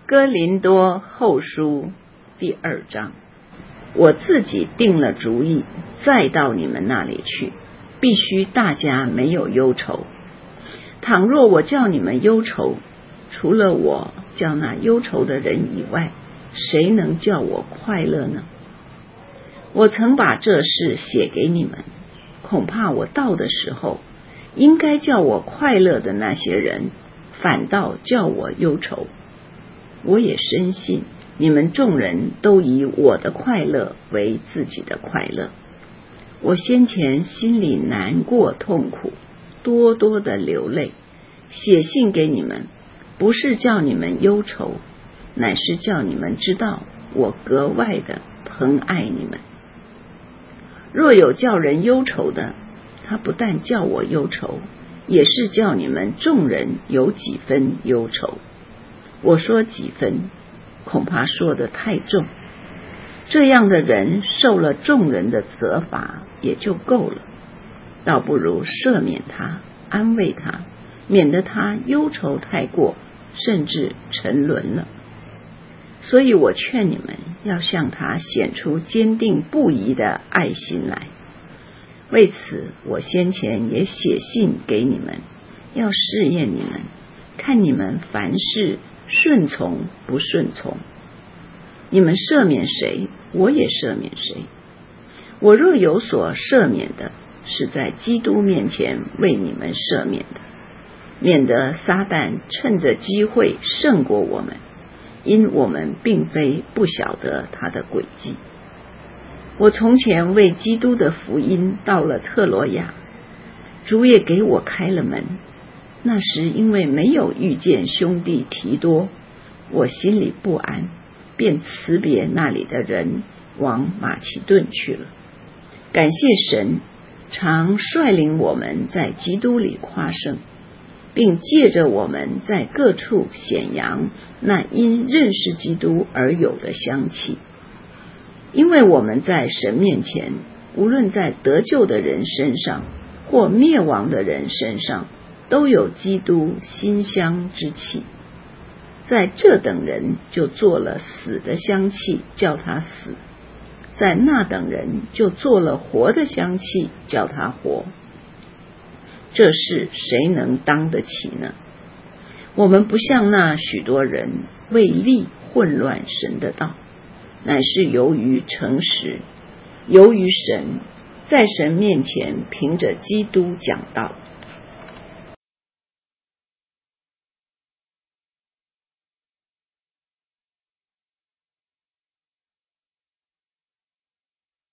哥林多后书第2章，我自己定了主意，再到你们那里去，必须大家没有忧愁。倘若我叫你们忧愁，除了我叫那忧愁的人以外，谁能叫我快乐呢？我曾把这事写给你们，恐怕我到的时候，应该叫我快乐的那些人，反倒叫我忧愁。我也深信你们众人都以我的快乐为自己的快乐。我先前心里难过痛苦，多多的流泪，写信给你们，不是叫你们忧愁，乃是叫你们知道我格外的疼爱你们。若有叫人忧愁的，他不但叫我忧愁，也是叫你们众人有几分忧愁。我说几分，恐怕说得太重，这样的人受了众人的责罚也就够了，倒不如赦免他，安慰他，免得他忧愁太过，甚至沉沦了。所以我劝你们要向他显出坚定不移的爱心来。为此我先前也写信给你们，要试验你们，看你们凡事顺从不顺从。你们赦免谁，我也赦免谁。我若有所赦免的，是在基督面前为你们赦免的，免得撒旦趁着机会胜过我们，因我们并非不晓得他的诡计。我从前为基督的福音到了特罗亚，主也给我开了门。那时因为没有遇见兄弟提多，我心里不安，便辞别那里的人，往马其顿去了。感谢神，常率领我们在基督里夸胜，并借着我们在各处显扬那因认识基督而有的香气。因为我们在神面前，无论在得救的人身上或灭亡的人身上，都有基督馨香之气。在这等人就做了死的香气，叫他死；在那等人就做了活的香气，叫他活。这事谁能当得起呢？我们不像那许多人为利混乱神的道，乃是由于诚实，由于神，在神面前凭着基督讲道。